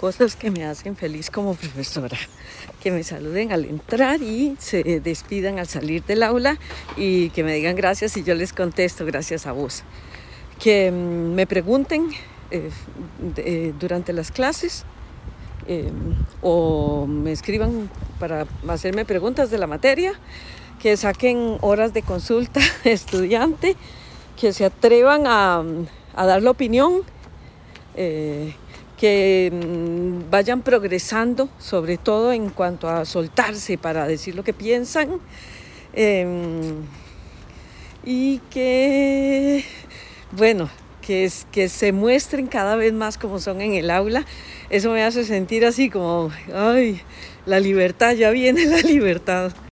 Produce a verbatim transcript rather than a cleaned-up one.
cosas que me hacen feliz como profesora. Que me saluden al entrar y se despidan al salir del aula y que me digan gracias y yo les contesto gracias a vos. Que mm, me pregunten eh, de, durante las clases eh, o me escriban para hacerme preguntas de la materia, que saquen horas de consulta estudiante, que se atrevan a, a dar la opinión, eh, que mmm, vayan progresando, sobre todo en cuanto a soltarse para decir lo que piensan, eh, y que, bueno, que, es, que se muestren cada vez más como son en el aula. Eso me hace sentir así como, ay, la libertad, ya viene la libertad.